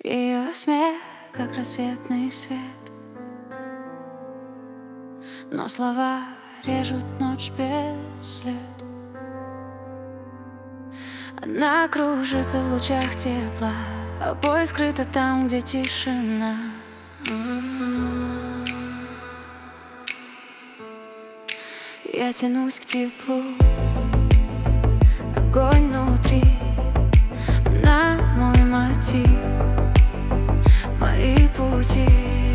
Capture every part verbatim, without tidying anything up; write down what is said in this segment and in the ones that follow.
Ее смех, как рассветный свет, но слова режут ночь без след. Она кружится в лучах тепла, а бой скрыта там, где тишина. Я тянусь к теплу, огонь внутри, она мой мотив, мои пути.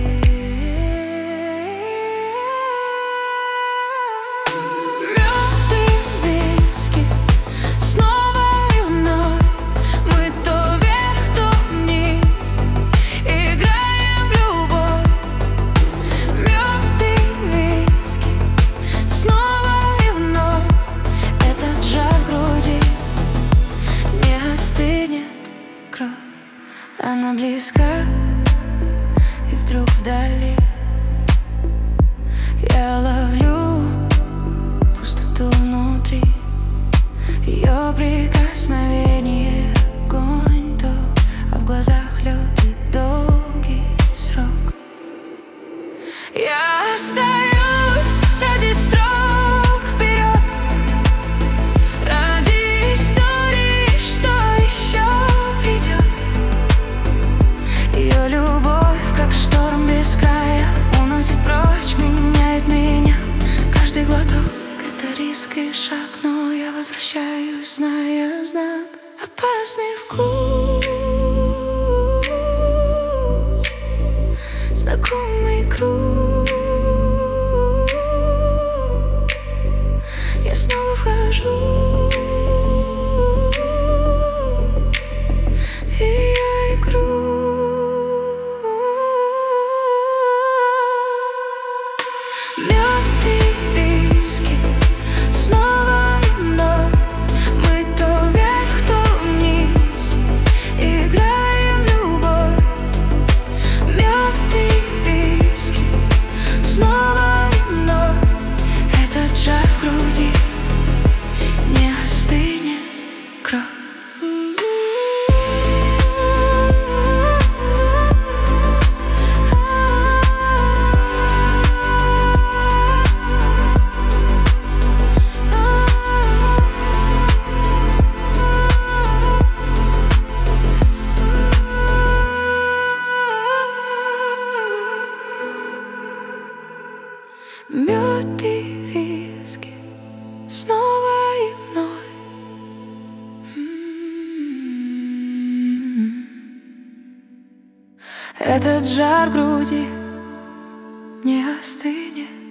Мёд и виски, снова и вновь мы то вверх, то вниз играем в любовь. Мёд и виски, снова и вновь этот жар в груди, не остынет кровь. Она близка, и вдруг вдали я ловлю пустоту внутри. Ее прикосновение — огонь ток, а в глазах лед и долгий срок. Я остаюсь ради строк вперед, ради истории, что еще придет. Ее любовь, как шторм без края, уносит прочь, меняет меня. Каждый глоток — это риск и шаг, но я возвращаюсь, зная знак. Опасный вкус, знакомый круг. Я снова вхожу, и я игру. Мёд и виски, снова и вновь мы то вверх, то вниз играем в любовь. Мёд и виски, снова и вновь этот жар в груди, не остынет кровь. Мёд и виски, снова и вновь. Этот жар в груди не остынет.